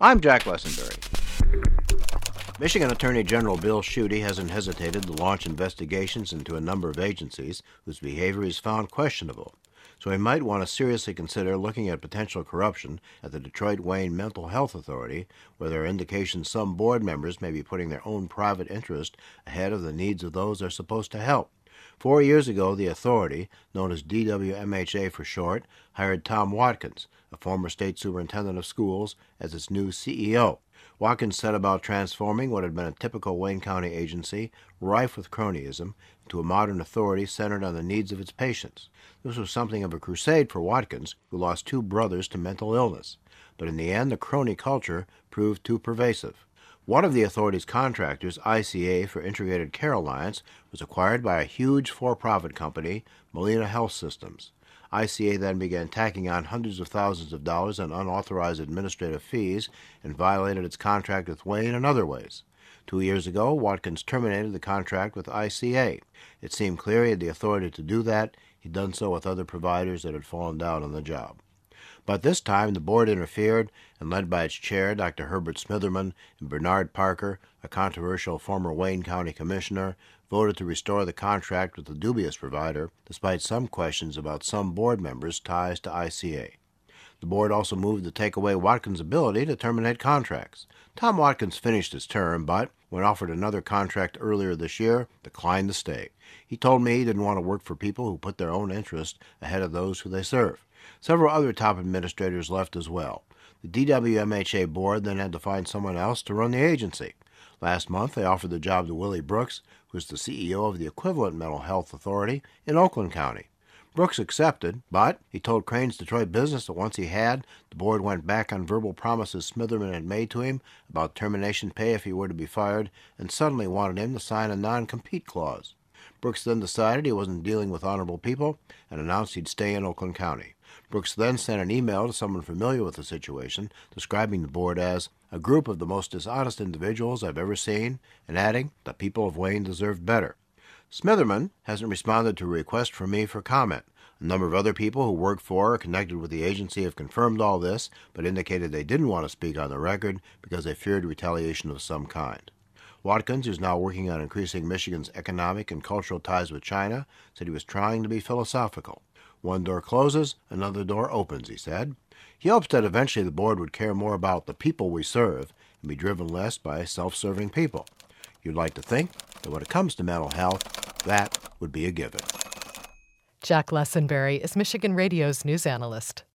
I'm Jack Lessenberry. Michigan Attorney General Bill Schuette hasn't hesitated to launch investigations into a number of agencies whose behavior is found questionable. So he might want to seriously consider looking at potential corruption at the Detroit-Wayne Mental Health Authority, where there are indications some board members may be putting their own private interest ahead of the needs of those they're supposed to help. 4 years ago, the authority, known as DWMHA for short, hired Tom Watkins, a former state superintendent of schools, as its new CEO. Watkins set about transforming what had been a typical Wayne County agency, rife with cronyism, into a modern authority centered on the needs of its patients. This was something of a crusade for Watkins, who lost 2 brothers to mental illness. But in the end, the crony culture proved too pervasive. One of the authority's contractors, ICA for Integrated Care Alliance, was acquired by a huge for-profit company, Molina Health Systems. ICA then began tacking on hundreds of thousands of dollars in unauthorized administrative fees and violated its contract with Wayne in other ways. 2 years ago, Watkins terminated the contract with ICA. It seemed clear he had the authority to do that. He'd done so with other providers that had fallen down on the job. But this time, the board interfered, and led by its chair, Dr. Herbert Smitherman, and Bernard Parker, a controversial former Wayne County commissioner, voted to restore the contract with the dubious provider, despite some questions about some board members' ties to ICA. The board also moved to take away Watkins' ability to terminate contracts. Tom Watkins finished his term, but, when offered another contract earlier this year, declined to stay. He told me he didn't want to work for people who put their own interest ahead of those who they serve. Several other top administrators left as well. The DWMHA board then had to find someone else to run the agency. Last month, they offered the job to Willie Brooks, who is the CEO of the equivalent mental health authority in Oakland County. Brooks accepted, but he told Crane's Detroit Business that once he had, the board went back on verbal promises Smitherman had made to him about termination pay if he were to be fired, and suddenly wanted him to sign a non-compete clause. Brooks then decided he wasn't dealing with honorable people and announced he'd stay in Oakland County. Brooks then sent an email to someone familiar with the situation, describing the board as a group of the most dishonest individuals I've ever seen, and adding, the people of Wayne deserved better. Smitherman hasn't responded to a request from me for comment. A number of other people who work for or connected with the agency have confirmed all this, but indicated they didn't want to speak on the record because they feared retaliation of some kind. Watkins, who's now working on increasing Michigan's economic and cultural ties with China, said he was trying to be philosophical. One door closes, another door opens, he said. He hopes that eventually the board would care more about the people we serve and be driven less by self-serving people. You'd like to think that when it comes to mental health, that would be a given. Jack Lessenberry is Michigan Radio's news analyst.